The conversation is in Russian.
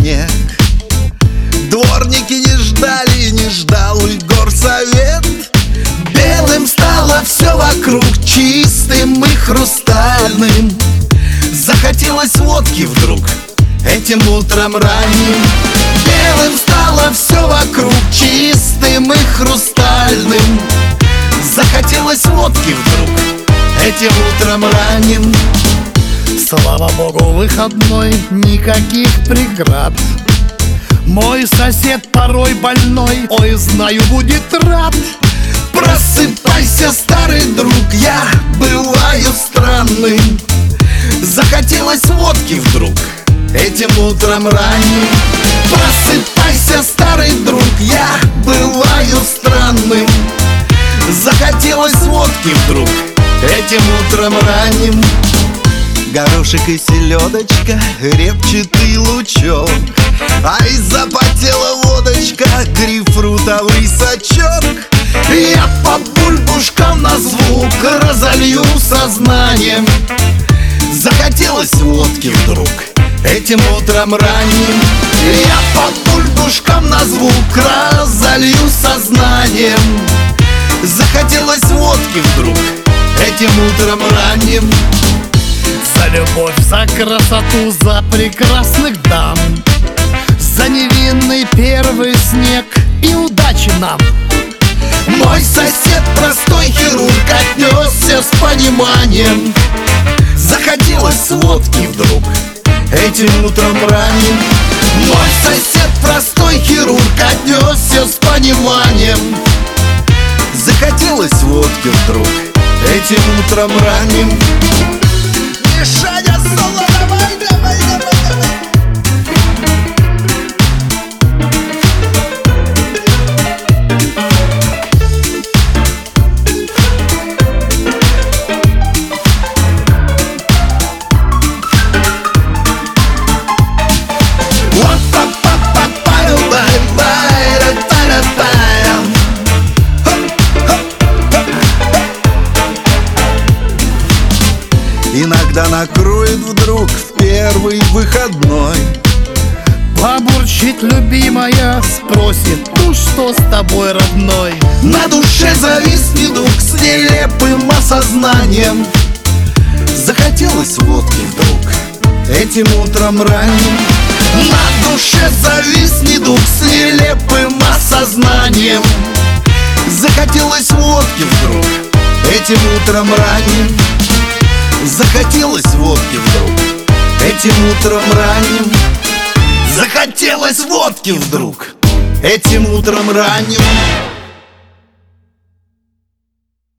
снег. Дворники не ждали, не ждал и горсовет. Белым стало все вокруг, чистым и хрустальным. Захотелось водки вдруг этим утром ранним. Белым стало все вокруг, чистым и хрустальным. Захотелось водки вдруг этим утром ранним. Слава богу, выходной, никаких преград. Мой сосед порой больной, ой, знаю, будет рад. Просыпайся, старый друг, я бываю странным. Захотелось водки вдруг этим утром ранним. Просыпайся, старый друг, я бываю странным. Захотелось водки вдруг этим утром ранним. Горошек и селедочка, репчатый лучок, ай, запотела водочка, грейпфрутовый сачок. Я по бульбушкам на звук разолью сознанием. Захотелось водки вдруг этим утром ранним. Я по бульбушкам на звук разолью сознанием. Захотелось водки вдруг этим утром ранним. За любовь, за красоту, за прекрасных дам, за невинный первый снег и удачи нам. Мой сосед, простой хирург, отнесся с пониманием. Захотелось водки вдруг этим утром ранним. Мой сосед, простой хирург, отнесся с пониманием. Захотелось водки вдруг этим утром ранним. Мишаня, соло, давай, давай, давай, давай. Иногда накроет вдруг в первый выходной. Побурчит любимая, спросит: ну что с тобой, родной? На душе завис недуг с нелепым осознанием. Захотелось водки вдруг этим утром ранним. На душе завис недуг с нелепым осознанием. Захотелось водки вдруг этим утром ранним. Захотелось водки вдруг этим утром ранним. Захотелось водки вдруг этим утром ранним.